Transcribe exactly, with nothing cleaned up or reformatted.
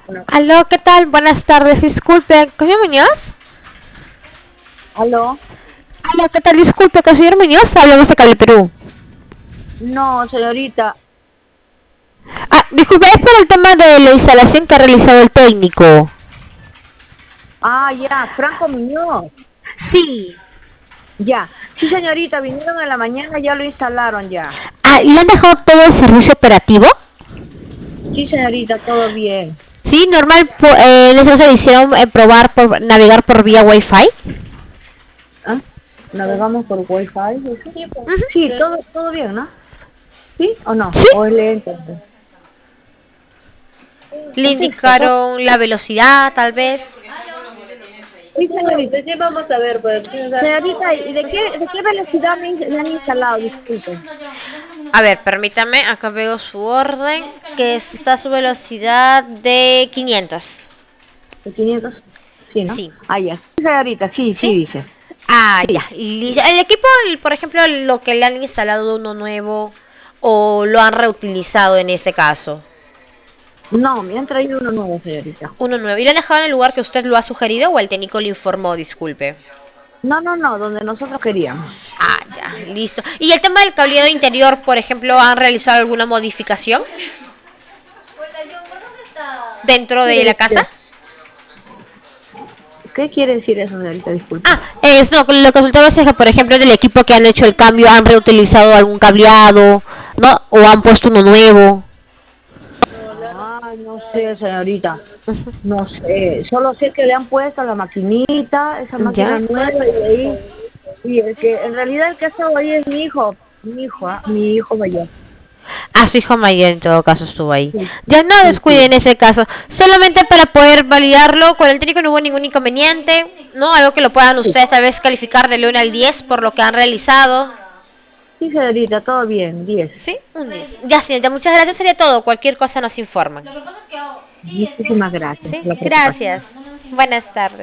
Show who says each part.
Speaker 1: Bueno,
Speaker 2: Aló, ¿qué tal? Buenas tardes, disculpe, ¿señor Muñoz?
Speaker 1: ¿aló?
Speaker 2: Aló, ¿qué tal? Disculpe, señor Muñoz, hablamos de Cable Perú.
Speaker 1: No, señorita.
Speaker 2: Ah, disculpe, es por el tema de la instalación que ha realizado el técnico.
Speaker 1: Ah, ya, Franco Muñoz.
Speaker 2: Sí.
Speaker 1: Ya. Sí, señorita, vinieron en la mañana, ya lo instalaron ya.
Speaker 2: Ah, ¿le han dejado todo el servicio operativo?
Speaker 1: Sí, señorita, todo bien.
Speaker 2: Sí, normal, po- eh, en ese caso le hicieron eh, probar por navegar por vía Wi-Fi.
Speaker 1: ¿Ah? ¿Navegamos por Wi-Fi? ¿Eso?
Speaker 2: Ujú.
Speaker 1: Sí, todo, todo bien, ¿no? ¿Sí o no?
Speaker 2: Sí,
Speaker 1: ¿O es lento?
Speaker 2: le
Speaker 1: Contesta, todo.
Speaker 2: indicaron la velocidad, tal vez.
Speaker 1: Sí, señorita, sí, vamos a ver, pues. Señorita, ¿y de qué, de qué velocidad me, me han instalado? Disculpe.
Speaker 2: A ver, permítame, acá veo su orden, que está a su velocidad de quinientos.
Speaker 1: ¿De quinientos? Sí, ¿no?
Speaker 2: Sí.
Speaker 1: Ah, ya. Sí, señorita, sí,
Speaker 2: ¿Sí?
Speaker 1: sí, dice.
Speaker 2: Ah, ya.
Speaker 1: Sí.
Speaker 2: Listo. El equipo, el- por ejemplo, lo que le han instalado uno nuevo o lo han reutilizado en ese caso.
Speaker 1: No, me han traído uno nuevo, señorita.
Speaker 2: Uno nuevo. ¿Y lo han dejado en el lugar que usted lo ha sugerido o el técnico le informó? Disculpe.
Speaker 1: No, no, no, donde nosotros queríamos.
Speaker 2: Ah, ya, listo. ¿Y el tema del cableado interior, por ejemplo, han realizado alguna modificación dentro de la casa?
Speaker 1: Este, ¿qué quiere decir eso, señorita? Disculpe.
Speaker 2: Ah, es, no, lo que consultaba es que, por ejemplo, del equipo que han hecho el cambio, han reutilizado algún cableado, ¿no? O han puesto uno nuevo.
Speaker 1: Ah, no sé, señorita. No sé. Solo sé que le han puesto la maquinita, esa máquina
Speaker 2: ¿Ya?
Speaker 1: nueva, y de ahí. Y el que, en realidad, el que ha estado ahí es mi hijo. Mi hijo, ¿ah? Mi hijo mayor.
Speaker 2: A su hijo mayor en todo caso estuvo ahí.
Speaker 1: Sí,
Speaker 2: Ya no
Speaker 1: sí,
Speaker 2: descuide
Speaker 1: sí.
Speaker 2: en ese caso. Solamente para poder validarlo, con el técnico no hubo ningún inconveniente, ¿no? Algo que lo puedan
Speaker 1: Sí,
Speaker 2: ustedes tal vez calificar del uno al diez por lo que han realizado.
Speaker 1: sí, señorita, todo bien, diez.
Speaker 2: ¿Sí? Un diez. Ya, señorita, muchas gracias. Sería todo. Cualquier cosa nos informan.
Speaker 1: Muchísimas gracias
Speaker 2: ¿Sí?
Speaker 1: por la preocupación.
Speaker 2: Gracias. Buenas tardes.